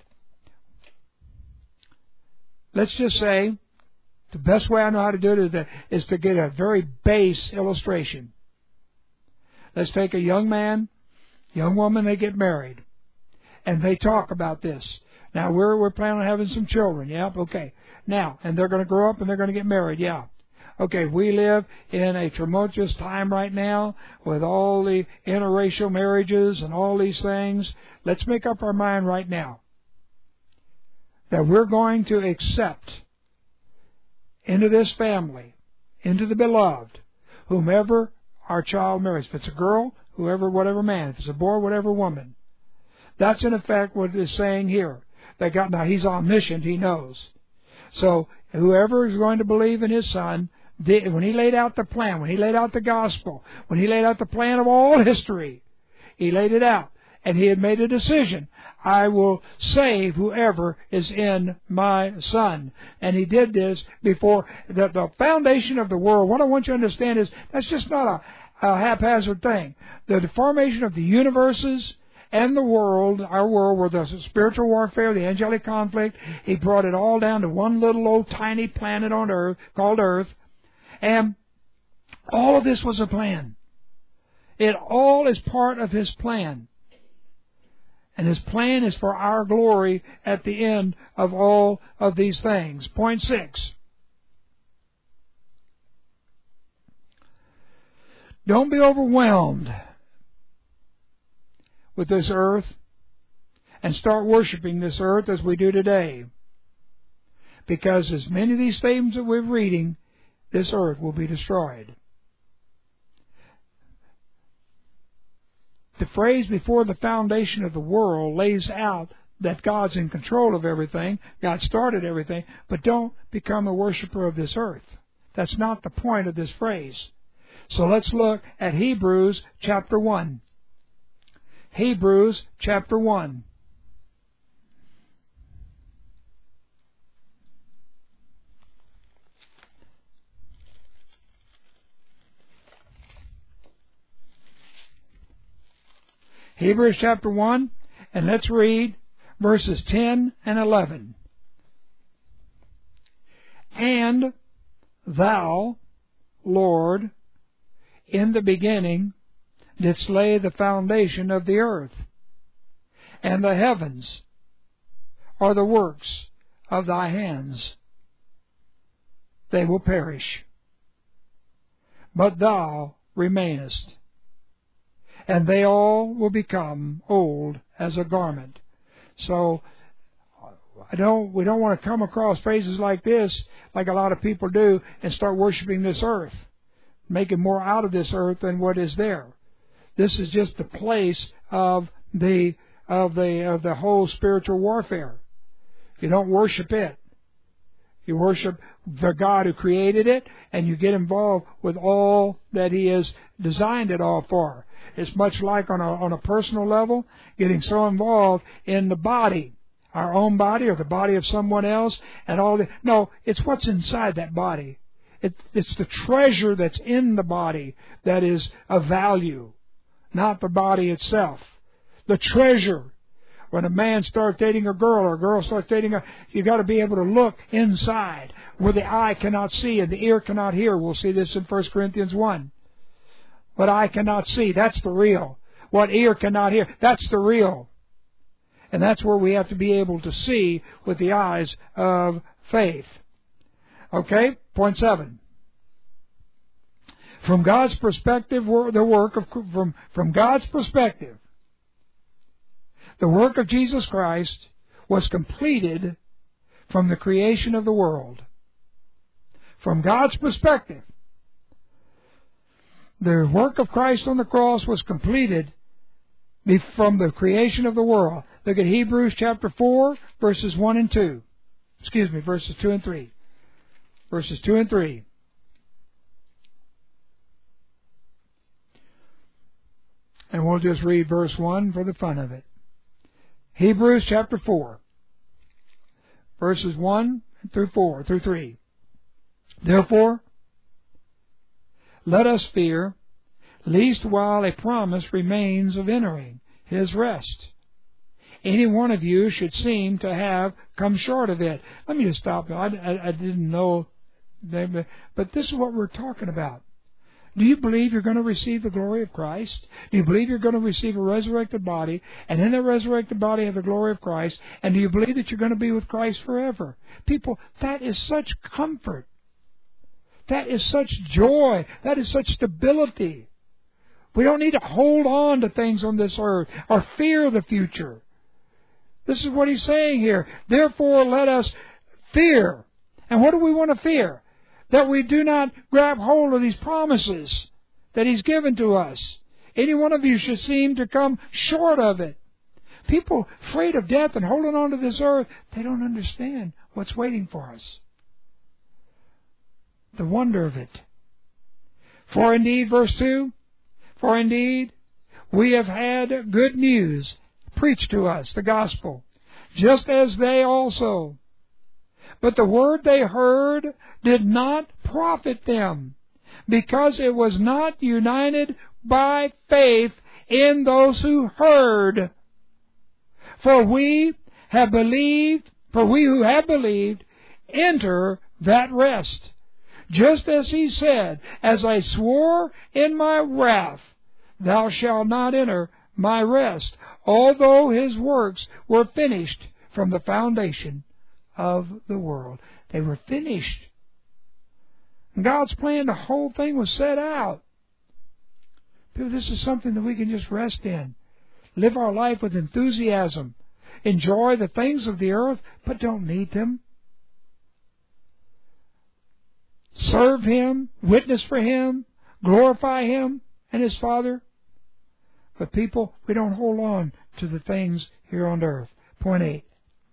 Let's just say, the best way I know how to do it is to, is to get a very base illustration. Let's take a young man, young woman, they get married, and they talk about this. Now, we're, we're planning on having some children, yeah? Okay. Now, and they're going to grow up and they're going to get married, yeah. Okay, we live in a tumultuous time right now with all the interracial marriages and all these things. Let's make up our mind right now that we're going to accept into this family, into the beloved, whomever our child marries. If it's a girl, whoever, whatever man. If it's a boy, whatever woman. That's in effect what it is saying here. That God, now He's omniscient, He knows. So whoever is going to believe in His Son, when He laid out the plan, when He laid out the gospel, when He laid out the plan of all history, He laid it out. And He had made a decision. I will save whoever is in my Son. And He did this before the, the foundation of the world. What I want you to understand is that's just not a, a haphazard thing. The, the formation of the universes and the world, our world, where the spiritual warfare, the angelic conflict, He brought it all down to one little old tiny planet on earth called Earth. And all of this was a plan. It all is part of His plan. And His plan is for our glory at the end of all of these things. Point six. Don't be overwhelmed with this earth and start worshiping this earth as we do today. Because as many of these things that we're reading, this earth will be destroyed. The phrase before the foundation of the world lays out that God's in control of everything. God started everything. But don't become a worshiper of this earth. That's not the point of this phrase. So let's look at Hebrews chapter one. Hebrews chapter one. Hebrews chapter one, and let's read verses ten and eleven. And Thou, Lord, in the beginning didst lay the foundation of the earth, and the heavens are the works of Thy hands. They will perish, but Thou remainest, and they all will become old as a garment. So I don't. We don't want to come across phrases like this, like a lot of people do, and start worshiping this earth, making more out of this earth than what is there. This is just the place of the of the of the whole spiritual warfare. You don't worship it. You worship the God who created it, and you get involved with all that He has designed it all for. It's much like on a on a personal level, getting so involved in the body, our own body or the body of someone else, and all that. No, it's what's inside that body. It, it's the treasure that's in the body that is of value, not the body itself. The treasure. When a man starts dating a girl or a girl starts dating a, you got to be able to look inside where the eye cannot see and the ear cannot hear. We'll see this in First Corinthians one. What eye cannot see, that's the real. What ear cannot hear, that's the real. And that's where we have to be able to see with the eyes of faith. Okay, point seven. From God's perspective, the work of from from God's perspective, the work of Jesus Christ was completed from the creation of the world. From God's perspective, the work of Christ on the cross was completed from the creation of the world. Look at Hebrews chapter four, verses one and two. Excuse me, verses two and three. Verses two and three. And we'll just read verse one for the fun of it. Hebrews chapter four, verses one through four, through three. Therefore, let us fear, lest while a promise remains of entering His rest, any one of you should seem to have come short of it. Let me just stop. I, I, I didn't know, that, but this is what we're talking about. Do you believe you're going to receive the glory of Christ? Do you believe you're going to receive a resurrected body, and in that resurrected body have the glory of Christ? And do you believe that you're going to be with Christ forever? People, that is such comfort. That is such joy. That is such stability. We don't need to hold on to things on this earth or fear the future. This is what he's saying here. Therefore, let us fear. And what do we want to fear? That we do not grab hold of these promises that He's given to us. Any one of you should seem to come short of it. People afraid of death and holding on to this earth, they don't understand what's waiting for us. The wonder of it. For indeed, verse two, for indeed, we have had good news preached to us, the gospel, just as they also. But the word they heard did not profit them, because it was not united by faith in those who heard. For we have believed, for we who have believed, enter that rest. Just as He said, as I swore in my wrath, thou shalt not enter my rest, although His works were finished from the foundation of the world. They were finished. God's plan, the whole thing was set out. People, this is something that we can just rest in. Live our life with enthusiasm. Enjoy the things of the earth, but don't need them. Serve Him, witness for Him, glorify Him and His Father. But people, we don't hold on to the things here on earth. Point eight.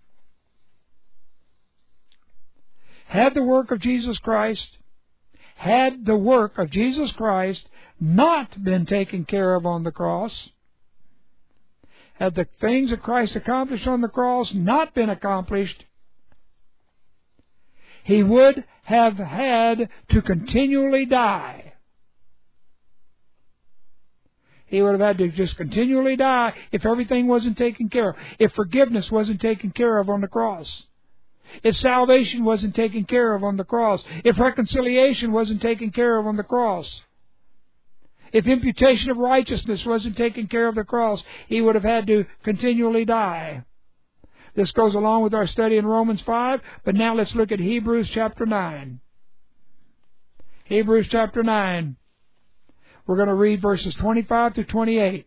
Had the work of Jesus Christ, had the work of Jesus Christ not been taken care of on the cross, had the things that Christ accomplished on the cross not been accomplished, He would have had to continually die. He would have had to just continually die if everything wasn't taken care of, if forgiveness wasn't taken care of on the cross, if salvation wasn't taken care of on the cross, if reconciliation wasn't taken care of on the cross, if imputation of righteousness wasn't taken care of the cross, He would have had to continually die. This goes along with our study in Romans five, but now let's look at Hebrews chapter nine. Hebrews chapter nine. We're going to read verses twenty-five to twenty-eight.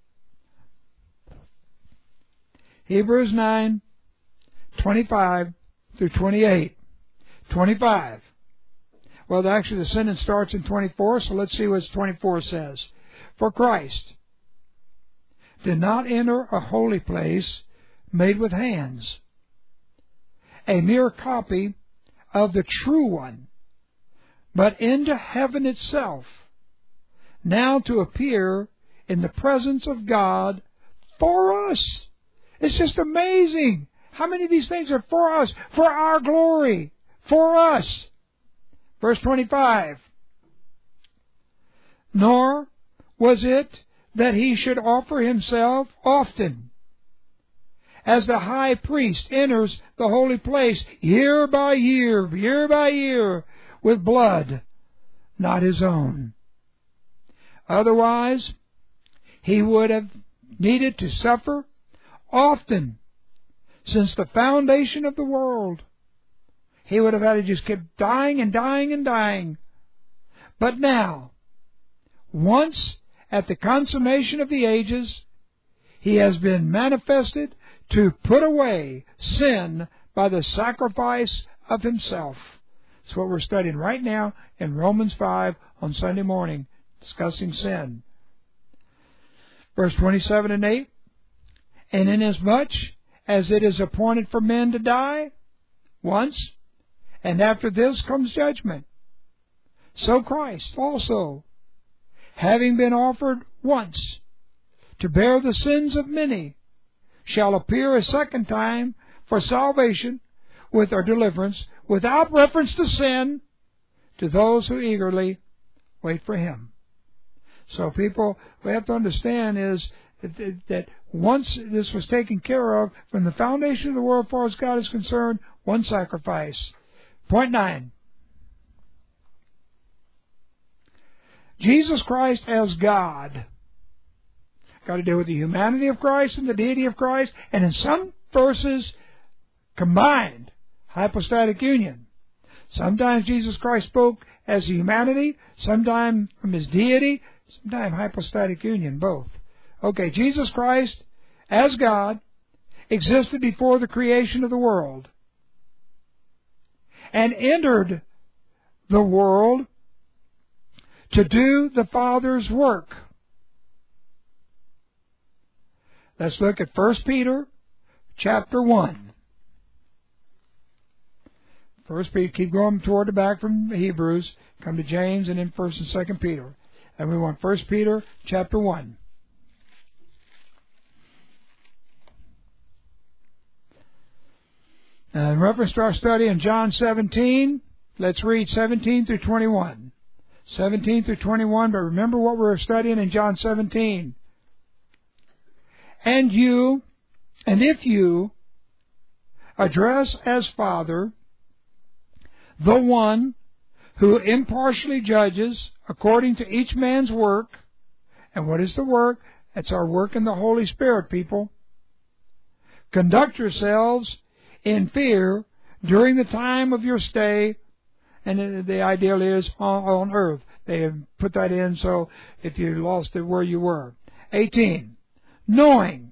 Hebrews nine, twenty-five through twenty-eight. twenty-five. Well, actually the sentence starts in twenty-four, so let's see what twenty-four says. For Christ did not enter a holy place made with hands, a mere copy of the true one, but into heaven itself, now to appear in the presence of God for us. It's just amazing how many of these things are for us, for our glory, for us. Verse twenty-five. Nor was it that He should offer Himself often, as the high priest enters the holy place year by year, year by year, with blood, not his own. Otherwise, he would have needed to suffer often since the foundation of the world. He would have had to just keep dying and dying and dying. But now, once at the consummation of the ages, he has been manifested to put away sin by the sacrifice of himself. That's what we're studying right now in Romans five on Sunday morning, discussing sin. Verse twenty-seven and eight, and inasmuch as it is appointed for men to die once, and after this comes judgment, so Christ also, having been offered once to bear the sins of many, shall appear a second time for salvation with our deliverance, without reference to sin, to those who eagerly wait for Him. So people, we have to understand is that, that once this was taken care of, from the foundation of the world as far as God is concerned, one sacrifice. Point nine. Jesus Christ as God. Got to deal with the humanity of Christ and the deity of Christ, and in some verses, combined hypostatic union. Sometimes Jesus Christ spoke as humanity, sometimes from His deity, sometimes hypostatic union, both. Okay, Jesus Christ as God existed before the creation of the world and entered the world to do the Father's work. Let's look at First Peter chapter one. First Peter, keep going toward the back from Hebrews, come to James, and then First and Second Peter. And we want First Peter chapter one. Now, in reference to our study in John seventeen, let's read seventeen through twenty-one. seventeen through twenty-one, but remember what we're studying in John seventeen. And you, and if you address as Father the one who impartially judges according to each man's work, and what is the work? It's our work in the Holy Spirit, people. Conduct yourselves in fear during the time of your stay, and the ideal is on, on earth. They have put that in so if you lost it where you were. eighteen. Knowing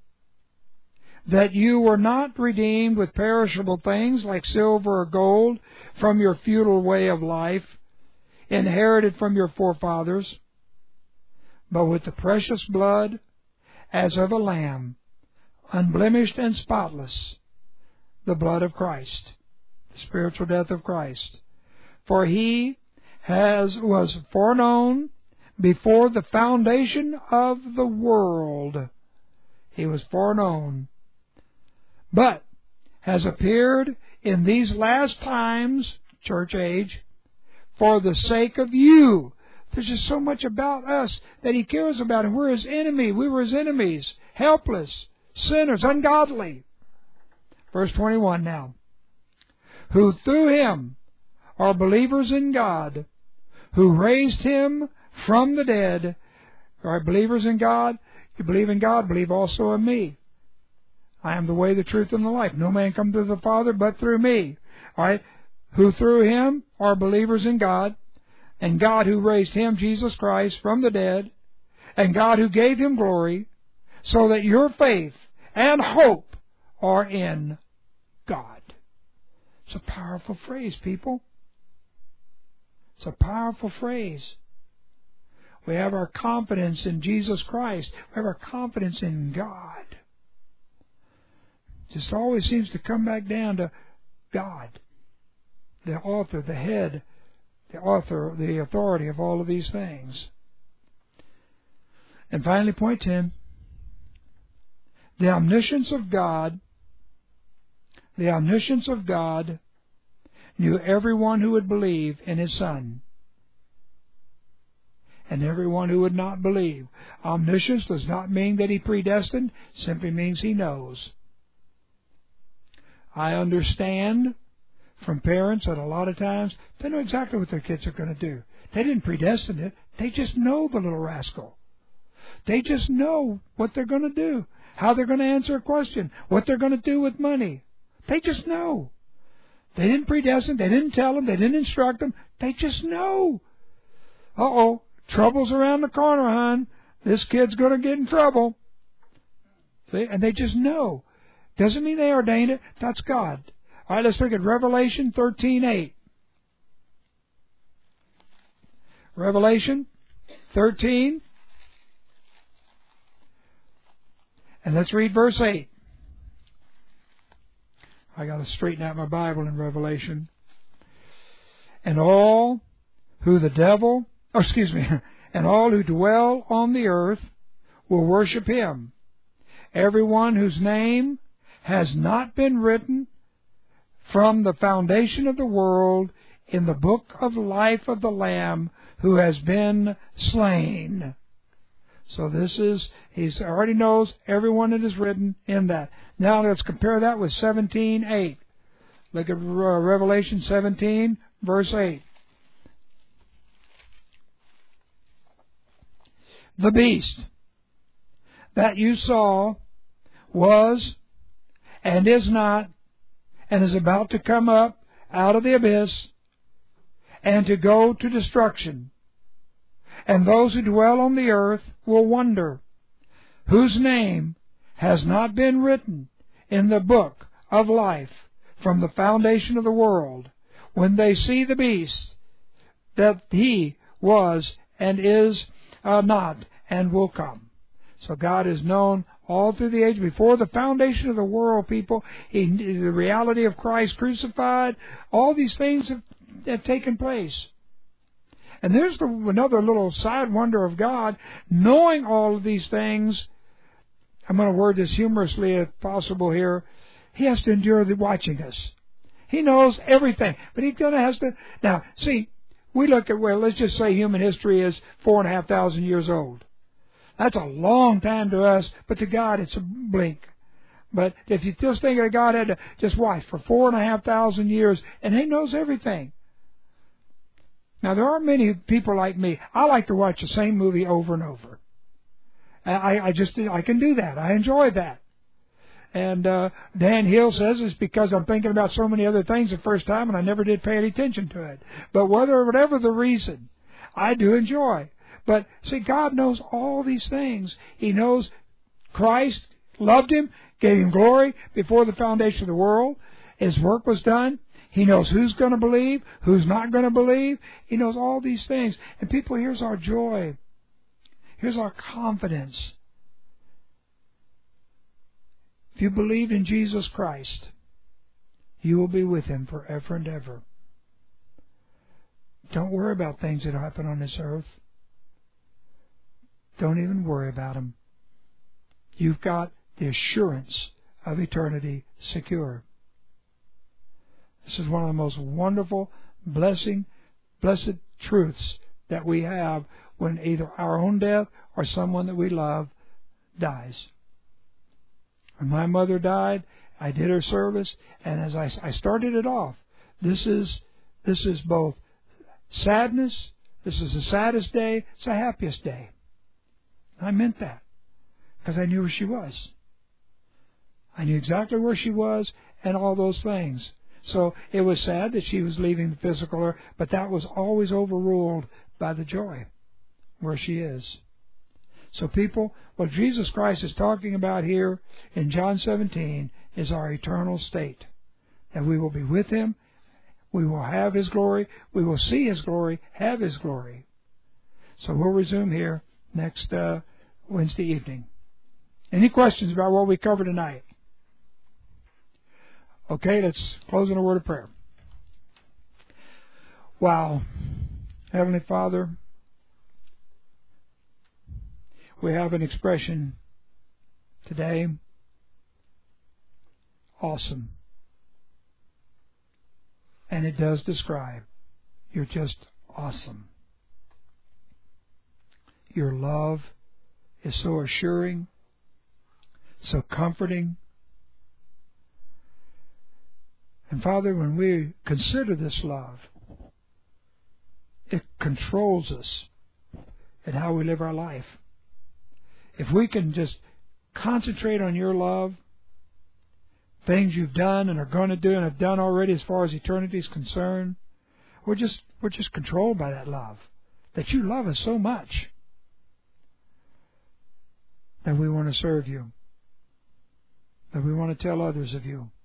that you were not redeemed with perishable things like silver or gold from your futile way of life, inherited from your forefathers, but with the precious blood as of a lamb, unblemished and spotless, the blood of Christ, the spiritual death of Christ. For He has was foreknown before the foundation of the world. He was foreknown, but has appeared in these last times, church age, for the sake of you. There's just so much about us that He cares about, and we're His enemy. We were His enemies, helpless, sinners, ungodly. Verse twenty-one now. Who through Him are believers in God, who raised Him from the dead. All right, believers in God. You believe in God, believe also in me. I am the way, the truth, and the life. No man comes to the Father but through me. All right, who through Him are believers in God, and God who raised Him, Jesus Christ, from the dead, and God who gave Him glory, so that your faith and hope are in God. It's a powerful phrase, people. It's a powerful phrase. We have our confidence in Jesus Christ. We have our confidence in God. It just always seems to come back down to God, the author, the head, the author, the authority of all of these things. And finally, point ten. The omniscience of God, the omniscience of God knew everyone who would believe in His Son, and everyone who would not believe. Omniscience does not mean that He predestined, simply means He knows. I understand from parents that a lot of times they know exactly what their kids are going to do. They didn't predestine it. They just know the little rascal. They just know what they're going to do, how they're going to answer a question, what they're going to do with money. They just know. They didn't predestine. They didn't tell them. They didn't instruct them. They just know. Uh-oh, trouble's around the corner, hon. This kid's going to get in trouble. See? And they just know. Doesn't mean they ordained it. That's God. All right, let's look at Revelation thirteen eight. Revelation thirteen. And let's read verse eight. I got to straighten out my Bible in Revelation. And all who the devil, oh, excuse me, and all who dwell on the earth will worship him. Everyone whose name has not been written from the foundation of the world in the book of life of the Lamb who has been slain. So this is, he already knows everyone that is written in that. Now let's compare that with seventeen eight. Look at Revelation seventeen, verse eight. The beast that you saw was and is not and is about to come up out of the abyss and to go to destruction. And those who dwell on the earth will wonder, whose name has not been written in the book of life from the foundation of the world, when they see the beast, that he was and is uh, not and will come. So God is known all through the age. Before the foundation of the world, people, he, the reality of Christ crucified, all these things have, have taken place. And there's the, another little side wonder of God, knowing all of these things. I'm going to word this humorously if possible here. He has to endure the watching us. He knows everything, but he's going to has to. Now, see, we look at, well, let's just say human history is four and a half thousand years old. That's a long time to us, but to God it's a blink. But if you just think that God had to just watch for four and a half thousand years, and he knows everything. Now, there are many people like me. I like to watch the same movie over and over. I, I just, I can do that. I enjoy that. And uh, Dan Hill says it's because I'm thinking about so many other things the first time and I never did pay any attention to it. But whether, whatever the reason, I do enjoy. But see, God knows all these things. He knows Christ loved him, gave him glory before the foundation of the world. His work was done. He knows who's going to believe, who's not going to believe. He knows all these things. And people, here's our joy. Here's our confidence. If you believe in Jesus Christ, you will be with him forever and ever. Don't worry about things that happen on this earth. Don't even worry about them. You've got the assurance of eternity secure. This is one of the most wonderful, blessing, blessed truths that we have when either our own death or someone that we love dies. When my mother died, I did her service, and as I, I started it off, this is this is both sadness, this is the saddest day, it's the happiest day. I meant that because I knew where she was. I knew exactly where she was and all those things. So it was sad that she was leaving the physical earth, but that was always overruled by the joy where she is. So people, what Jesus Christ is talking about here in John seventeen is our eternal state. That we will be with him, we will have his glory, we will see his glory, have his glory. So we'll resume here next uh, Wednesday evening. Any questions about what we covered tonight? Okay, let's close in a word of prayer. Wow. Heavenly Father, we have an expression today. Awesome. And it does describe. You're just awesome. Your love is so assuring, so comforting. And Father, when we consider this love, it controls us in how we live our life. If we can just concentrate on your love, things you've done and are going to do and have done already as far as eternity is concerned, we're just we're just controlled by that love. That you love us so much that we want to serve you, that we want to tell others of you,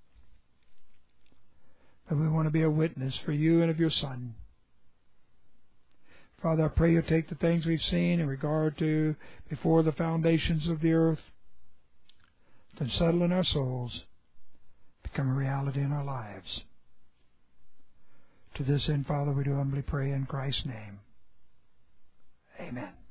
that we want to be a witness for you and of your Son. Father, I pray you'll take the things we've seen in regard to before the foundations of the earth, then settle in our souls, become a reality in our lives. To this end, Father, we do humbly pray in Christ's name. Amen.